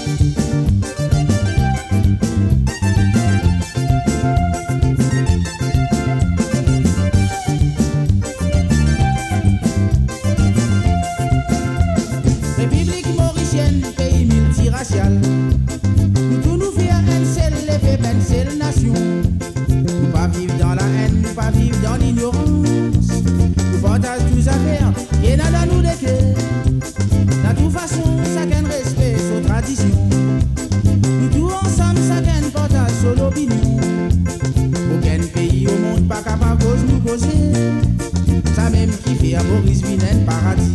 République mauricienne, pays multiracial. Nous tous nous faire un seul effet, une seule nation. Nous pas vivre dans la haine, nous pas vivre dans l'ignorance. Nous partageons tous affaires, et n'a nous de cœur. De toute façon, chacun respect sa tradition. Nous tous ensemble, chacun partage son opinion. Aucun pays au monde pas capable de nous causer. Ça même qui fait à Maurice Vinen paradis.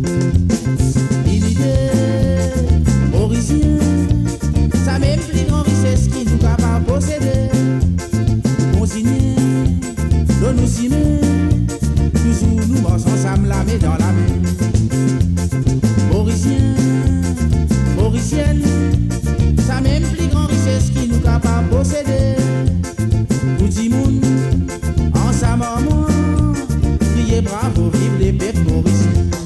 Mauricien, ça même plus grand richesse qui nous capable de posséder. Consigné, nous nous simer, toujours nous marchons ensemble la main dans la main. Mauricien, Mauricienne, ça même plus grand richesse qui nous capable de posséder. Tout le monde, ensemble, criez bravo, vive les peuples mauriciens.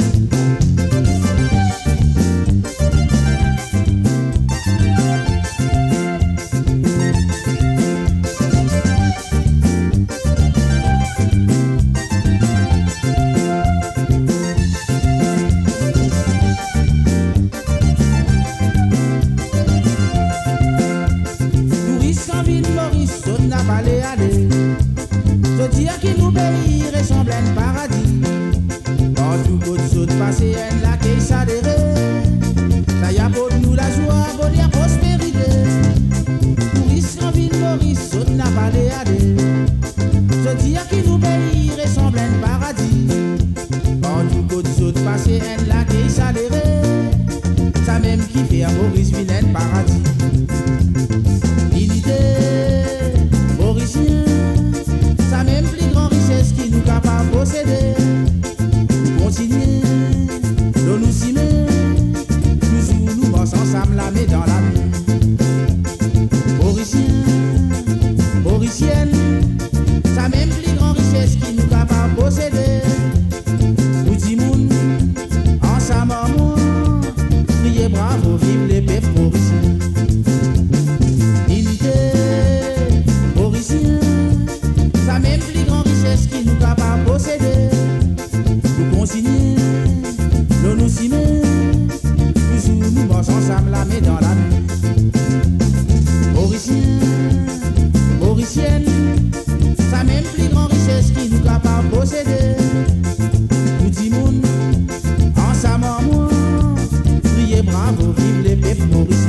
Je dis que nous pays ressemble à un paradis. Partout côté saute passer un lac et s'adhérer. Ça y a pour nous la joie, bonheur, prospérité. Maurice en ville, Maurice saute n'a pas les adhés. Je dis que nous pays ressemble à un paradis. Partout côté saute passer un lac et s'adhérer. Ça même qui fait à Maurice Vinen paradis. Mauricien, ça même plus grand richesse qui nous capable de posséder. Continuer, nous nous simer, toujours nous marchons ensemble la main dans la main. Mauricien, Mauricienne, ça même plus grand richesse qui nous capable de posséder. Tout le monde, ensemble, criez bravo, vive les peuples mauriciens. Ça même plus grand richesse qui nous capable de posséder. Nous consigner, nous nous simer, toujours nous marchons ensemble la main dans la main. Mauricien, Mauricienne, ça même plus grand richesse qui nous capable de posséder. Tout le monde, ensemble, criez bravo, vive les peuples mauriciens.